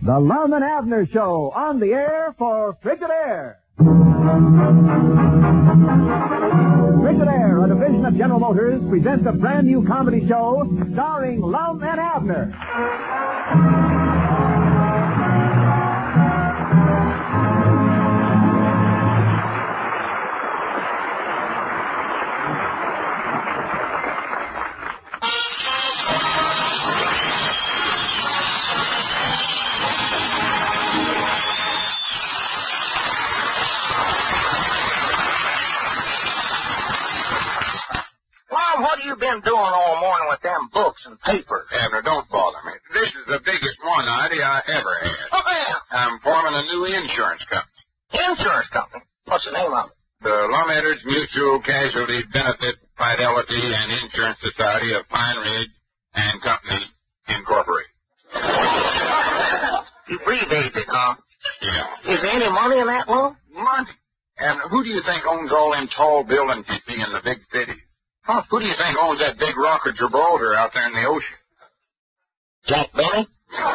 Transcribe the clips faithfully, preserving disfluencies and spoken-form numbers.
The Lum and Abner Show, on the air for Frigidaire. Frigidaire, a division of General Motors, presents a brand new comedy show starring Lum and Abner. What have you been doing all morning with them books and papers? Abner, don't bother me. This is the biggest one idea I ever had. Oh, yeah? I'm forming a new insurance company. Insurance company? What's the name of it? The Lum Edwards Mutual Casualty Benefit Fidelity and Insurance Society of Pine Ridge and Company, Incorporated. You abbreviated it, huh? Yeah. Is there any money in that loan? Money? Abner, who do you think owns all them tall buildings you see in the big cities? Huh? Who do you think owns that big rock of Gibraltar out there in the ocean? Jack Benny?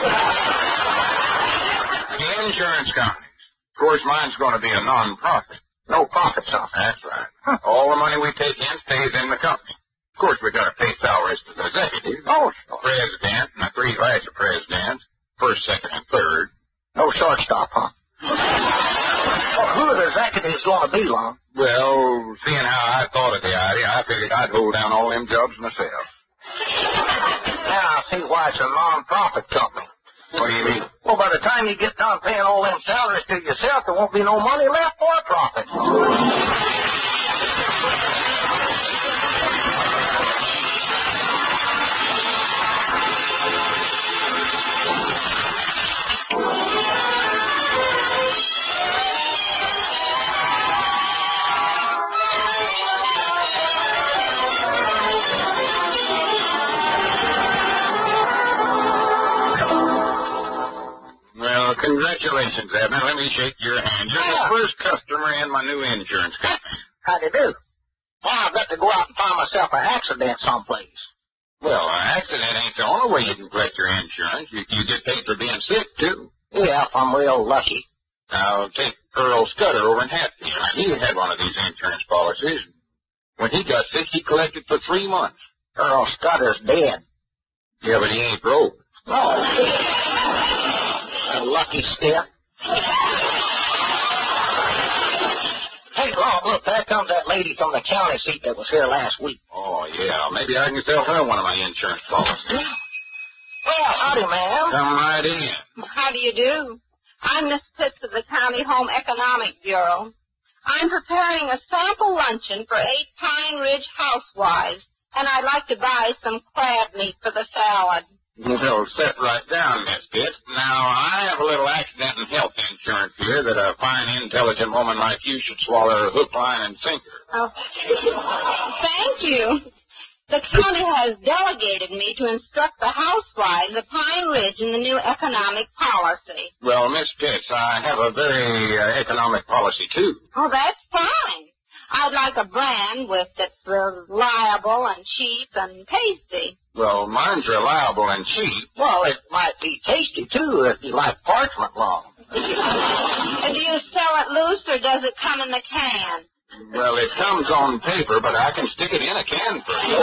The insurance companies. Of course, mine's going to be a non-profit. No profit, son. That's right. Huh. All the money we take in stays in the company. Of course, we got to pay salaries to the executives. Oh, the president and the three vice presidents, first, second, and third. No shortstop, huh? Well, who are the executives going to be, Lon? Well, seeing how I thought of the idea, I figured I'd hold down all them jobs myself. Now I see why it's a non-profit company. What do you mean? Well, by the time you get done paying all them salaries to yourself, there won't be no money left for a profit. Congratulations, Abner. Let me shake your hand. You're yeah. the first customer in my new insurance company. How'd you do? Now I've got to go out and find myself an accident someplace. Well, an accident ain't the only way you can collect your insurance. You, you get paid for being sick, too. Yeah, if I'm real lucky. Now, take Earl Scudder over in Hatfield. He had one of these insurance policies. When he got sick, he collected for three months. Earl Scudder's dead. Yeah, but he ain't broke. No. A lucky step. Hey, Rob, look, there comes that lady from the county seat that was here last week. Oh, yeah. Maybe I can sell her one of my insurance policies. Well, howdy, ma'am. Come right in. How do you do? I'm Miss Pitts of the County Home Economic Bureau. I'm preparing a sample luncheon for eight Pine Ridge housewives, and I'd like to buy some crab meat for the salad. Well, sit right down, Miss Pitts. Now, I have a little accident and health insurance here that a fine, intelligent woman like you should swallow hook, line, and sinker. Oh, thank you. The county has delegated me to instruct the housewives of Pine Ridge in the new economic policy. Well, Miss Pitts, I have a very uh, economic policy, too. Oh, that's fine. I'd like a brand with that's reliable and cheap and tasty. Well, mine's reliable and cheap. Well, it might be tasty, too, if you like parchment long. Do you sell it loose, or does it come in the can? Well, it comes on paper, but I can stick it in a can for you.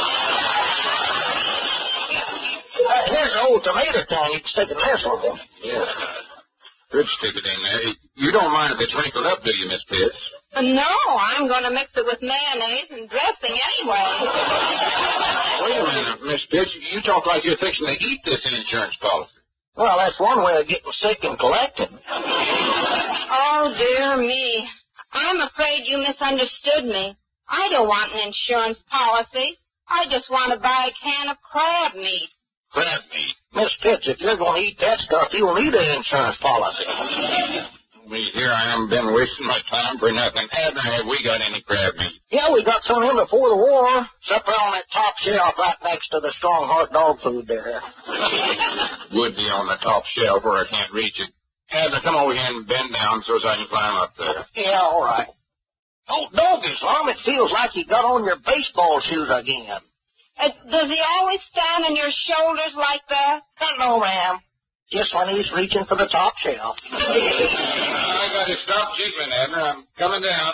Uh, here's an old tomato can. You can stick in this one. Yeah. Could stick it in there. You don't mind if it's wrinkled up, do you, Miss Pitts? No, I'm going to mix it with mayonnaise and dressing anyway. Wait a minute, Miss Pitts. You talk like you're fixing to eat this insurance policy. Well, that's one way of getting sick and collecting. Oh, dear me. I'm afraid you misunderstood me. I don't want an insurance policy. I just want to buy a can of crab meat. Crab meat? Miss Pitts, if you're going to eat that stuff, you'll need an insurance policy. Me, here I am, been wasting my time for nothing. Abner, have we got any crab meat? Yeah, we got some in before the war. Except on that top shelf right next to the Strong Heart dog food there. Would be on the top shelf where I can't reach it. Abner, come over here and bend down so I can climb up there. Yeah, all right. Oh, doggies, Lum, it feels like you got on your baseball shoes again. Uh, does he always stand on your shoulders like that? No, ma'am. Just when he's reaching for the top shelf. I got to stop jiggling, Abner. I'm coming down.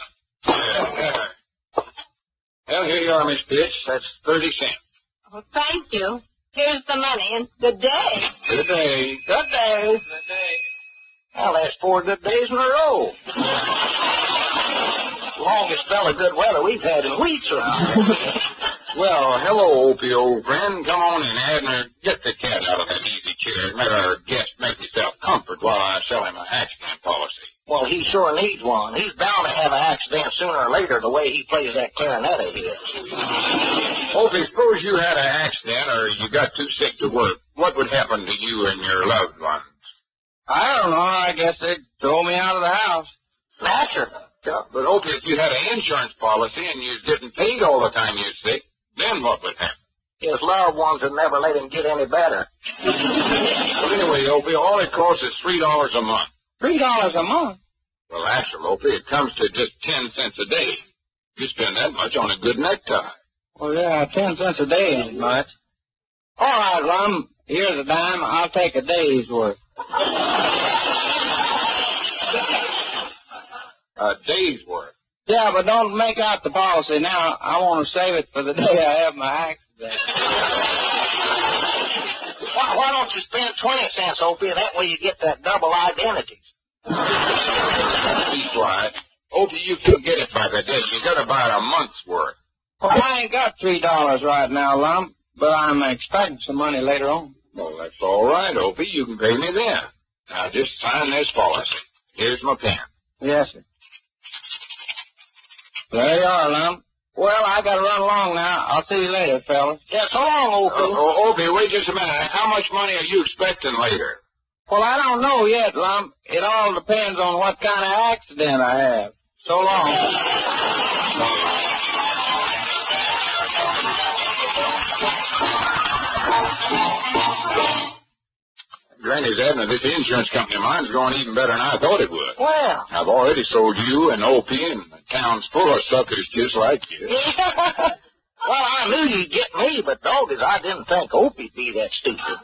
Well, here you are, Miss Pitch. That's thirty cents. Well, thank you. Here's the money, and good day. Good day. Good day. Good day. Well, that's four good days in a row. Longest spell of good weather we've had in weeks around. Well, hello, Opie, old friend. Come on in, Abner. Get the cat out of that easy chair and let our guest make himself comfort while I sell him an accident policy. Well, he sure needs one. He's bound to have an accident sooner or later the way he plays that clarinet of his. Opie, suppose you had an accident or you got too sick to work. What would happen to you and your loved ones? I don't know. I guess they'd throw me out of the house. Naturally. Yeah, but Opie, if you had an insurance policy and you was getting paid all the time you was sick, then what would happen? His loved ones would never let him get any better. Well, anyway, Opie, all it costs is three dollars a month. Three dollars a month? Well, actually, Opie, it comes to just ten cents a day. You spend that much on a good necktie. Well, yeah, ten cents a day ain't much. All right, Lum, here's a dime. I'll take a day's worth. A day's worth. Yeah, but don't make out the policy now. I want to save it for the day I have my accident. Why, why don't you spend twenty cents, Opie? That way you get that double identity. Be quiet. Opie, you can get it by the day. You got about a month's worth. Well, I ain't got three dollars right now, Lump, but I'm expecting some money later on. Well, that's all right, Opie. You can pay me then. Now, just sign this policy. Here's my pen. Yes, sir. There you are, Lump. Well, I got to run along now. I'll see you later, fellas. Yeah, so long, Opie. Oh, oh, Opie, wait just a minute. How much money are you expecting later? Well, I don't know yet, Lump. It all depends on what kind of accident I have. So long. Granny's Abner, this insurance company of mine's going even better than I thought it would. Well. I've already sold you and O P, and the town's full of suckers just like you. Well, I knew you'd get me, but doggos, I didn't think Opie'd be that stupid.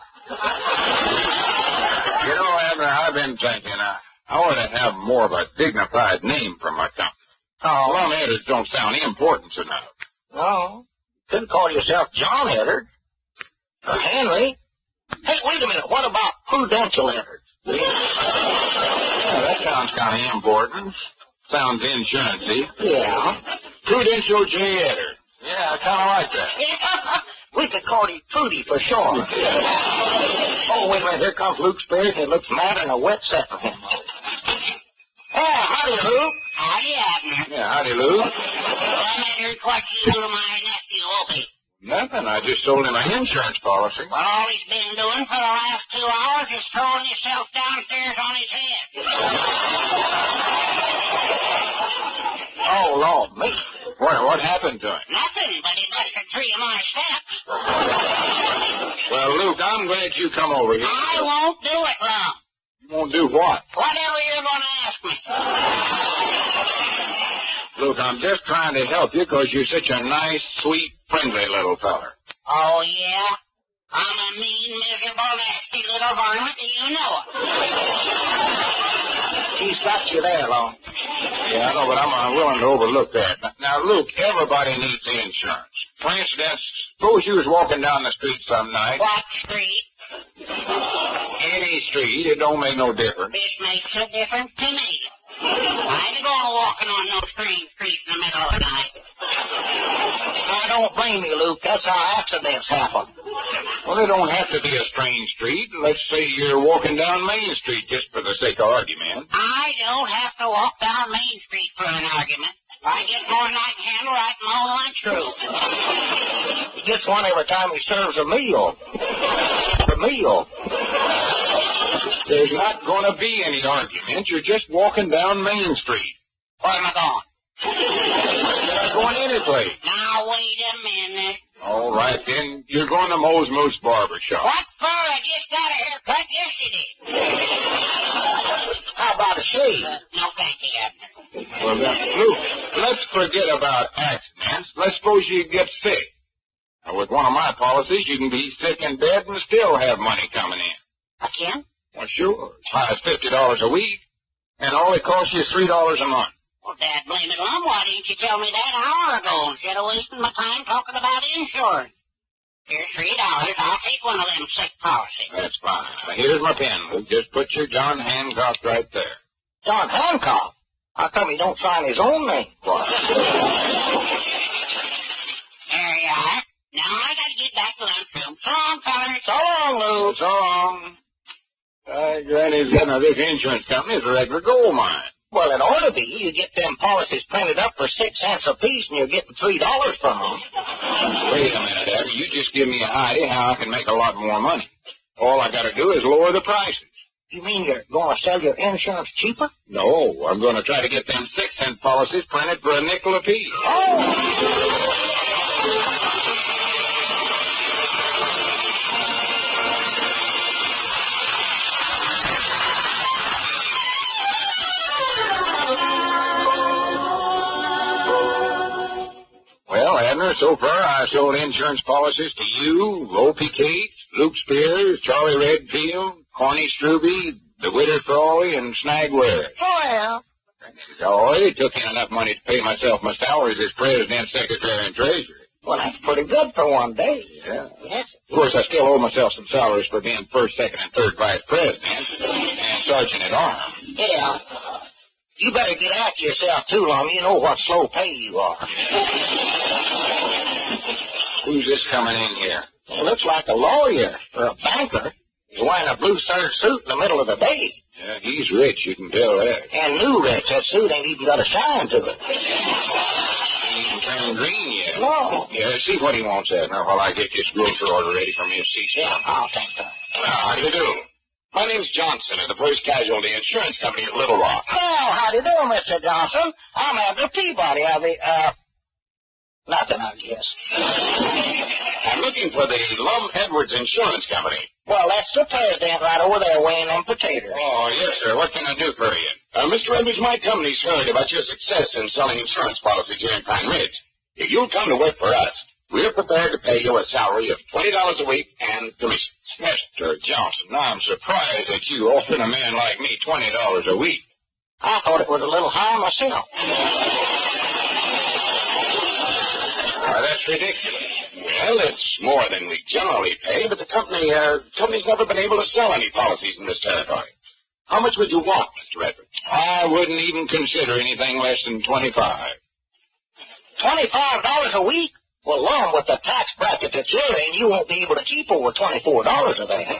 You know, Abner, I've been thinking I, I ought to have more of a dignified name for my company. Oh. Plum Headers don't sound important enough. No. Couldn't call yourself John Eddard. Or Henry. Hey, wait a minute. What about Prudential Eddard? Yeah, that sounds kind of important. Sounds insurance-y. Yeah. Prudential J. Eddard. Yeah, I kind of like that. We could call him Prudy for sure. Oh, wait a minute. Here comes Luke Spears, and it looks madder than a wet set for him. Yeah, howdy, Luke. Howdy, Abner. Yeah, howdy, Lou. Well, I heard what you do to my nephew, Opie. Nothing. I just sold him an insurance policy. Well, all he's been doing for the last two hours is throwing himself downstairs on his head. Oh, Lord, me. What, what happened to him? Nothing, but he busted three of my steps. Well, Luke, I'm glad you come over here. I won't do it, Lum. You won't do what? Whatever you're going to ask me. Luke, I'm just trying to help you because you're such a nice, sweet, friendly little feller. Oh, yeah? I'm a mean, miserable, nasty little varmint, and you know it. He's got you there, Long. Yeah, I know, but I'm unwilling to overlook that. Now, Luke, everybody needs insurance. For instance, suppose you was walking down the street some night. What street? Any street, it don't make no difference. This makes a difference to me. I ain't going walking on no strange street in the middle of the night. I don't blame you, Luke. That's how accidents happen. Well, they don't have to be a strange street. Let's say you're walking down Main Street just for the sake of argument. I don't have to walk down Main Street for an argument. If I get more than I can handle, I can mow lunch through. He gets one every time he serves a meal. A meal. There's not going to be any argument. You're just walking down Main Street. Where am I going? You're not going any place. Now, wait a minute. All right, then. You're going to Moe's Moose Barber Shop. What for? I just got a haircut yesterday. How about a shave? Uh, no, thank you, Abner. Well, then, Luke, let's forget about accidents. Let's suppose you get sick. Now, with one of my policies, you can be sick in bed and still have money coming in. I can? Well, sure. As high as fifty dollars a week. And all it costs you is three dollars a month. Well, Dad, blame it, Lum. Why didn't you tell me that an hour ago instead of wasting my time talking about insurance? Here's three dollars. I'll take one of them sick policies. That's fine. Now, here's my pen, Luke. Just put your John Hancock right there. John Hancock? How come he don't sign his own name? There you are. Now I gotta get back to lunchroom. So long, fellas. So long, Lou. So long. Uh, Granny's getting this insurance company is a regular gold mine. Well, it ought to be. You get them policies printed up for six cents apiece, and you're getting three dollars from them. Wait a minute, Abby. You just give me an idea how I can make a lot more money. All I got to do is lower the prices. You mean you're going to sell your insurance cheaper? No, I'm going to try to get them six-cent policies printed for a nickel apiece. Oh! Well, Abner, so far I sold insurance policies to you, Opie Cates, Luke Spears, Charlie Redfield, Corny Struby, the Witter Frawley, and Snag Ware. Well. Oh, it took in enough money to pay myself my salaries as president, secretary, and treasurer. Well, that's pretty good for one day. Yeah. Yes. Of course, I still owe myself some salaries for being first, second, and third vice president and sergeant at arms. Yeah. You better get after yourself, too, Lum. You know what slow pay you are. Who's this coming in here? It looks like a lawyer or a banker. He's wearing a blue serge suit in the middle of the day. Yeah, he's rich, you can tell that. And new rich. That suit ain't even got a shine to it. He ain't turned green yet. No. Yeah, see what he wants, Abner, while I get this grocery order ready for me to see Yeah, something. I'll take that. Well, how do you do? My name's Johnson of the First Casualty Insurance Company of Little Rock. Well, how do you do, Mister Johnson? I'm Abner Peabody of the, uh, nothing, I guess. I'm looking for the Lum Edwards Insurance Company. Well, that's the president right over there weighing them potatoes. Oh, yes, sir. What can I do for you? Uh, Mister Edwards, my company's heard about your success in selling insurance policies here in Pine Ridge. If you'll come to work for us, we're prepared to pay you a salary of twenty dollars a week and commissions. Mister Johnson, I'm surprised that you offer a man like me twenty dollars a week. I thought it was a little high myself. Why, that's ridiculous. Well, it's more than we generally pay, but the company, uh, company's never been able to sell any policies in this territory. How much would you want, Mister Edwards? I wouldn't even consider anything less than twenty-five. Twenty-five dollars a week? Well, Lum, with the tax bracket that you're in, you won't be able to keep over twenty-four dollars of that.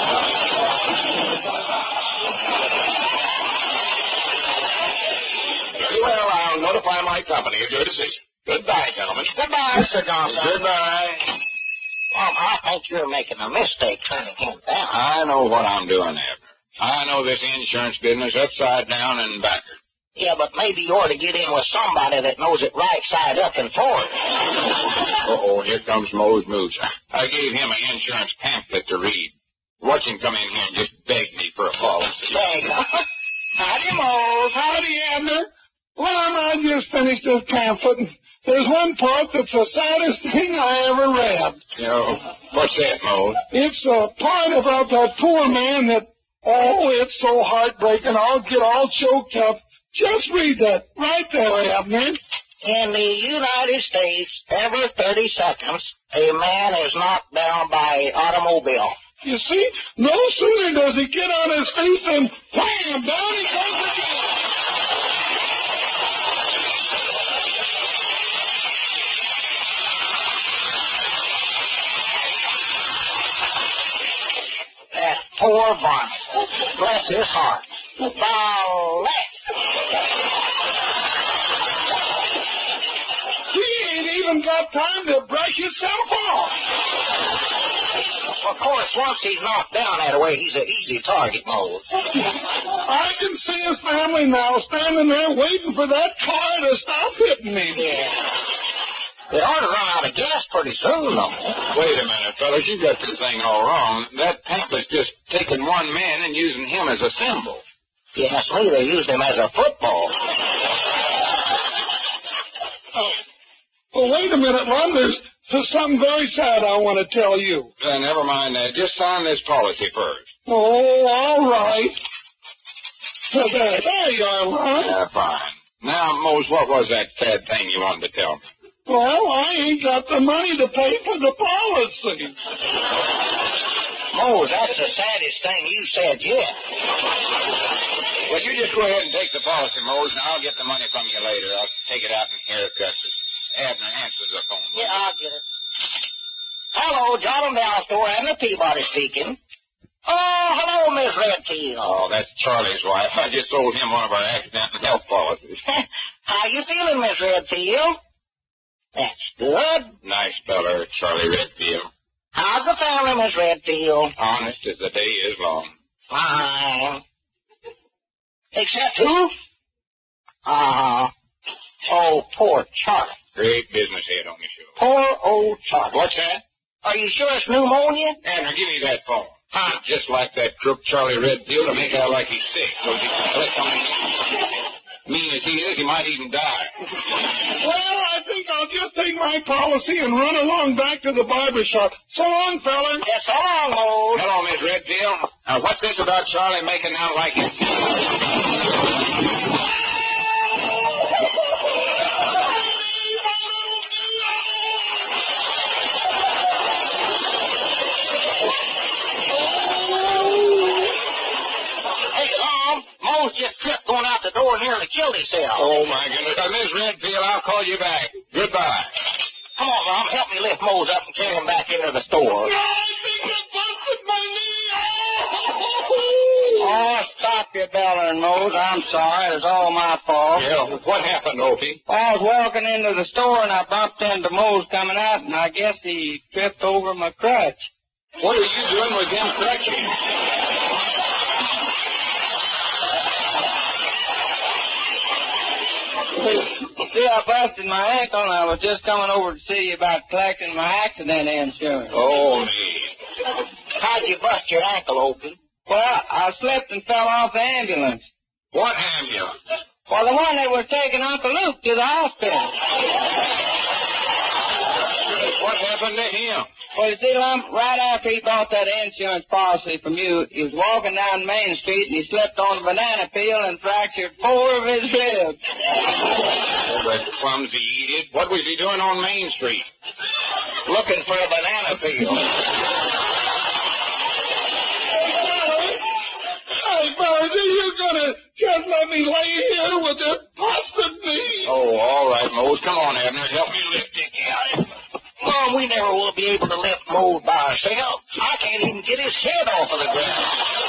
Very well, I'll notify my company of your decision. Goodbye, gentlemen. Goodbye, Mister Johnson. Goodbye. Lum, I think you're making a mistake turning him down. I know what I'm doing, Abner. I know this insurance business upside down and backward. Yeah, but maybe you ought to get in with somebody that knows it right side up and forward. Uh-oh, here comes Mose Moose. I gave him an insurance pamphlet to read. Watch him come in here and just beg me for a policy. Beg? Howdy, Mose. Howdy, Abner. Well, I just finished this pamphlet, and there's one part that's the saddest thing I ever read. You know, what's that, Mose? It's a part about that poor man that, oh, it's so heartbreaking, I'll get all choked up. Just read that right there, Abner. In the United States, every thirty seconds, a man is knocked down by automobile. You see, no sooner does he get on his feet than wham, down he goes again. That poor Barney. Bless his heart. Ballet. He ain't even got time to brush himself off. Of course, once he's knocked down that way, he's an easy target, Mose. I can see his family now standing there waiting for that car to stop hitting him. Yeah. It ought to run out of gas pretty soon, though. Wait a minute, fellas. You got this thing all wrong. That pamphlet's just taking one man and using him as a symbol. Yes, me, they used him as a football. Oh, well, wait a minute, Lum. There's, there's something very sad I want to tell you. Uh, never mind that. Just sign this policy first. Oh, all right. There, there you are, Lon. Yeah, fine. Now, Mose, what was that sad thing you wanted to tell me? Well, I ain't got the money to pay for the policy. Mose, that's the saddest thing you said yet. Well, you just go ahead and take the policy, Mose, and I'll get the money from you later. I'll take it out and haircut it. Abner answers the phone. Yeah, I'll get it. Hello, John Down Store, Abner Peabody speaking. Oh, hello, Miss Redfield. Oh, that's Charlie's wife. I just sold him one of our accident and health policies. How you feeling, Miss Redfield? That's good. Nice feller, Charlie Redfield. How's the family, Miss Redfield? Honest as the day is long. Fine. Except who? Uh-huh. Oh, poor Charlie. Great business head on the show. Poor old Charlie. What's that? Are you sure it's pneumonia? Abner, give me that phone. Huh? Just like that crook Charlie Redfield to make out like he's sick so he can click on him. Mean as he is, he might even die. Well, I think I'll just take my policy and run along back to the barber shop. So long, fella. Yes, so long, Mose. Hello, Miss Redfield. Uh, what's this about Charlie making out like it? Just tripped going out the door and nearly killed himself. Oh, my goodness. Uh, Miss Redfield, I'll call you back. Goodbye. Come on, Mom. Help me lift Mose up and carry him back into the store. I think I busted my knee. Oh, stop your bellering, Mose. I'm sorry. It was all my fault. Yeah, what happened, Opie? Well, I was walking into the store and I bumped into Mose coming out, and I guess he tripped over my crutch. What are you doing with them crutches? See, I busted my ankle, and I was just coming over to see you about collecting my accident insurance. Oh, me. How'd you bust your ankle, Opie? Well, I slipped and fell off the ambulance. What ambulance? Well, the one that was taking Uncle Luke to the hospital. What happened to him? Well, you see, Lump, right after he bought that insurance policy from you, he was walking down Main Street and he slipped on a banana peel and fractured four of his ribs. Oh, that clumsy idiot. What was he doing on Main Street? Looking for a banana peel. Hey, Barney, you gonna just let me lay here with this busted knee? Oh, all right, Mose. Come on, Abner. Help me lift it. Mom, we never will be able to lift Mose by ourselves. I can't even get his head off of the ground.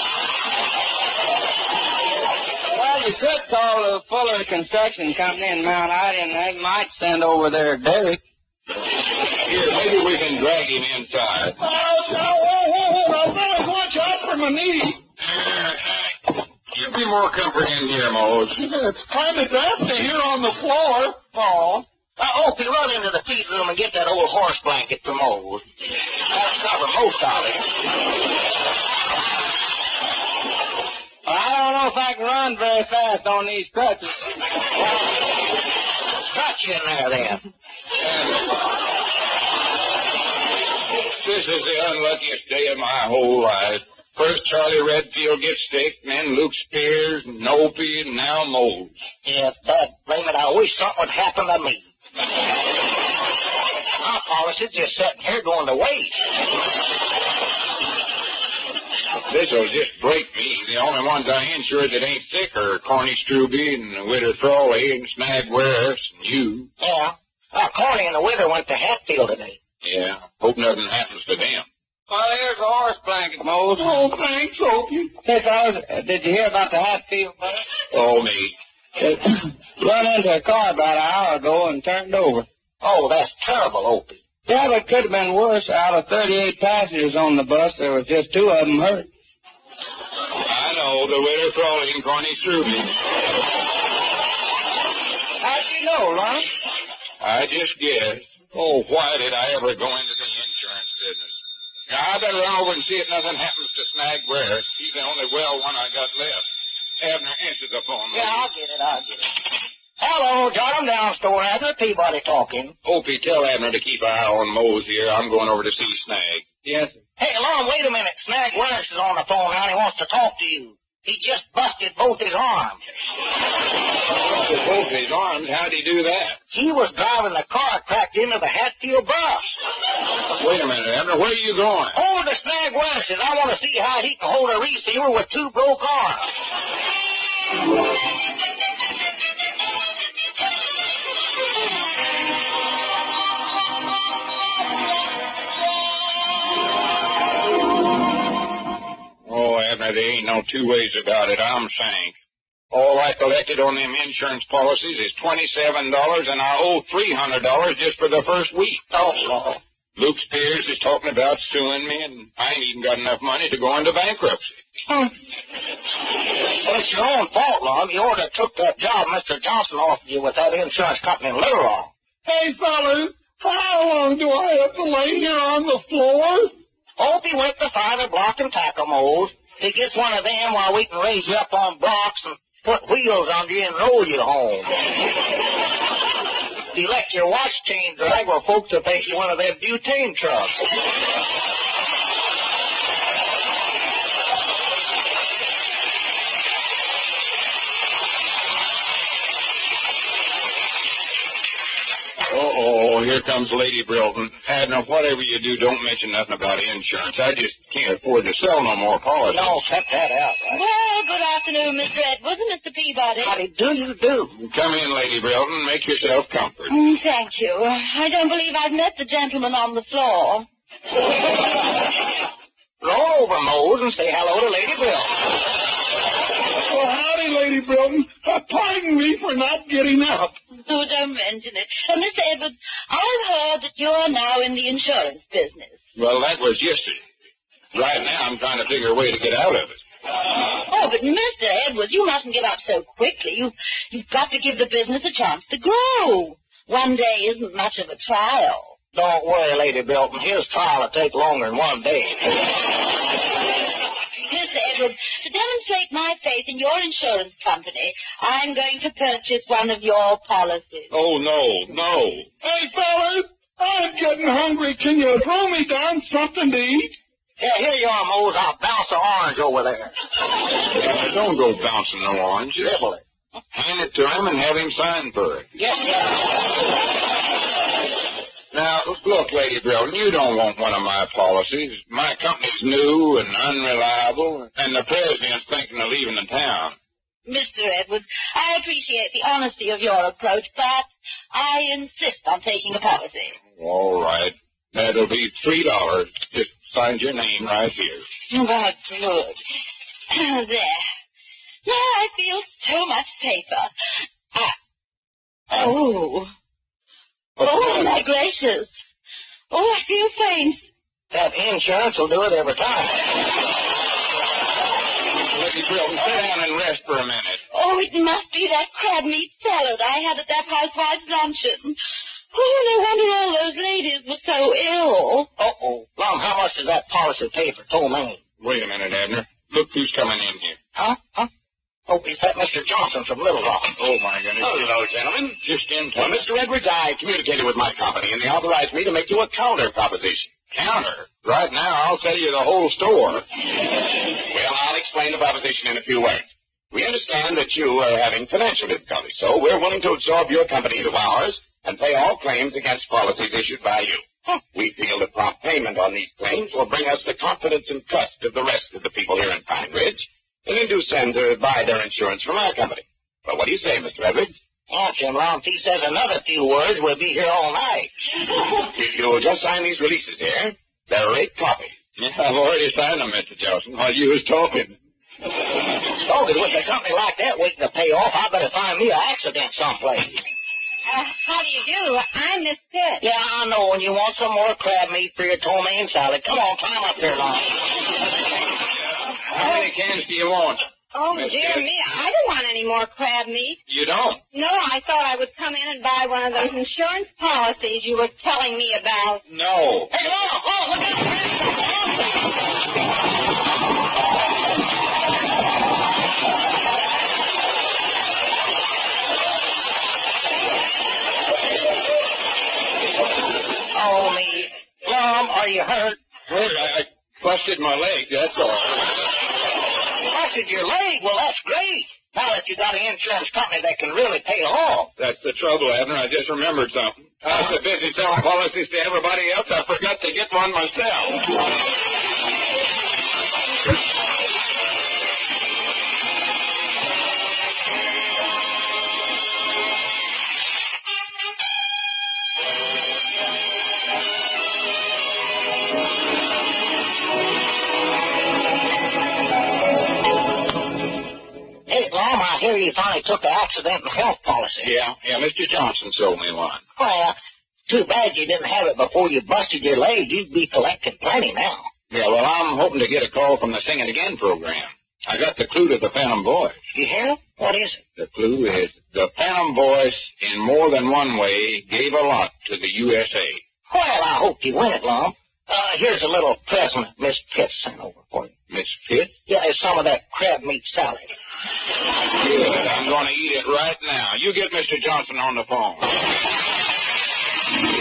Well, you could call the Fuller Construction Company in Mount Ida, and they might send over their Derek. Here, maybe we can drag him inside. Oh, now, whoa, whoa, whoa, now, fellas, watch out for my knee. Give me more comfort in here, Mose. It's kind of dusty here on the floor. Oh. Uh, Opie, run into the feed room and get that old horse blanket for Mose. That'll cover most of it. I don't know if I can run very fast on these crutches. Got you in there, then. This is the unluckiest day of my whole life. First Charlie Redfield gets sick, and then Luke Spears, and Opie, and now Mose. Yes, Dad, blame it. I wish something would happen to me. My policy's just sitting here going to waste. This'll just break me. The only ones I insured that ain't sick are Corny Struby and Witter Frawley and Snag Warehouse and you. Yeah. Uh, Corny and the Wither went to Hatfield today. Yeah. Hope nothing happens to them. Well, here's a horse blanket, Mose. Oh, thanks, Opie. Hey, fellas, uh, did you hear about the Hatfield fella? Oh, me. It run into a car about an hour ago and turned over. Oh, that's terrible, Opie. Yeah, but it could have been worse. Out of thirty-eight passengers on the bus, there was just two of them hurt. I know, the Witter Frawley and Corny Struby. How'd you know, Lon? I just guessed. Oh, why did I ever go into the insurance business? Now, I better run over and see if nothing happens to Snag Warehouse. He's the only well one I got left. Abner, answer the phone. Yeah, I'll get it, I'll get it. Hello, John Down Store, Abner Peabody talking. Opie, tell Abner to keep an eye on Mose here. I'm going over to see Snag. Yes, sir. Hey, Lon, wait a minute. Snag Snag Wallace is on the phone now and he wants to talk to you. He just busted both his arms. Busted both his arms? How'd he do that? He was driving the car cracked into the Hatfield bus. Wait a minute, Abner. Where are you going? Over to Snag Wallace's. I want to see how he can hold a receiver with two broke arms. Oh, Abner, there ain't no two ways about it. I'm sank. All I collected on them insurance policies is twenty-seven dollars, and I owe three hundred dollars just for the first week. Oh, Lord. Luke Spears is talking about suing me, and I ain't even got enough money to go into bankruptcy. Hmm. Well, it's your own fault, Lon. You ought to have took that job Mister Johnson offered you with that insurance company in Little Rock. Hey, fellas, how long do I have to lay here on the floor? Hope he went to find a block and tackle mold. He gets one of them while we can raise you up on blocks and put wheels under you and roll you home. If you let your watch chain drag, well, folks will take you one of them butane trucks. Uh-oh, here comes Lady Brilton. Abner, whatever you do, don't mention nothing about insurance. I just can't afford to sell no more policies. No, cut that out, right? Well, good afternoon, Mister Edwards and Mister Peabody. How do you do? Come in, Lady Brilton. Make yourself comfortable. Mm, thank you. I don't believe I've met the gentleman on the floor. Roll over, Mose, and say hello to Lady Brilton. Well, howdy, Lady Brilton. Uh, pardon me for not getting up. Oh, don't mention it. Uh, Mister Edwards, I've heard that you're now in the insurance business. Well, that was yesterday. Right now, I'm trying to figure a way to get out of it. Oh, but Mister Edwards, you mustn't give up so quickly. You, you've got to give the business a chance to grow. One day isn't much of a trial. Don't worry, Lady Brilton. His trial will take longer than one day. Mister Edwards, to demonstrate my faith in your insurance company, I'm going to purchase one of your policies. Oh, no, no. Hey, fellas, I'm getting hungry. Can you throw me down something to eat? Yeah, here you are, Mose. I'll bounce an orange over there. Yeah, don't go bouncing no orange. Nibble it. Hand it to him and have him sign for it. Yes, sir. Now, look, Lady Brilton, you don't want one of my policies. My company's new and unreliable, and the president's thinking of leaving the town. Mister Edwards, I appreciate the honesty of your approach, but I insist on taking a policy. All right. That'll be three dollars. Just sign your name right here. That's good. There. Now I feel so much safer. Ah. Oh. Oh, my gracious. Oh, I feel faint. That insurance will do it every time. Lady Brilton, sit down and rest for a minute. Oh, it must be that crab meat salad I had at that housewife's luncheon. Oh, no wonder all those ladies were so ill. Uh-oh. Lum, how much does that policy pay for tow main? Wait a minute, Abner. Look who's coming in here. Huh? Huh? Hope he's that Mister Johnson from Little Rock. Oh, my goodness. Hello, gentlemen. Just in Well, time. Mister Edwards, I communicated with my company, and they authorized me to make you a counter proposition. Counter. Right now, I'll sell you the whole store. Well, I'll explain the proposition in a few words. We understand that you are having financial difficulties, so we're willing to absorb your company into ours and pay all claims against policies issued by you. We feel that prompt payment on these claims will bring us the confidence and trust of the rest of the people here in Pine Ridge, and induce them to buy their insurance from our company. Well, what do you say, Mister Edwards? Yeah, Jim Lum, if he says another few words, we'll be here all night. If you'll just sign these releases here, they're eight copies. Yeah, I've already signed them, Mister Johnson, while you was talking. Oh, but with a company like that waiting to pay off, I better find me an accident someplace. Uh, how do you do? I'm Miss Pitt. Yeah, I know. And you want some more crab meat for your ptomaine salad. Come on, climb up here, Lon. How many cans do you want? Oh, Miss dear Pitt? me. I don't want any more crab meat. You don't? No, I thought I would come in and buy one of those insurance policies you were telling me about. No. Hey, Lon, Lon, look out. Oh, me. Lum, are you hurt? Hurt? I, I busted busted my leg, that's all. Busted your leg? Well, that's great. Now that you got an insurance company that can really pay off. That's the trouble, Abner. I just remembered something. I was so busy selling policies to everybody else, I forgot to get one myself. I hear you finally took the accident and health policy. Yeah, yeah, Mister Johnson sold me one. Well, too bad you didn't have it before you busted your leg. You'd be collecting plenty now. Yeah, well, I'm hoping to get a call from the Sing It Again program. I got the clue to the Phantom Voice. You hear? What is it? The clue is the Phantom Voice, in more than one way, gave a lot to the U S A. Well, I hope you win it, Lum. Uh, here's a little present Miss Pitt sent over for you. Miss Pitt? Yeah, it's some of that crab meat salad. Good. I'm going to eat it right now. You get Mister Johnson on the phone.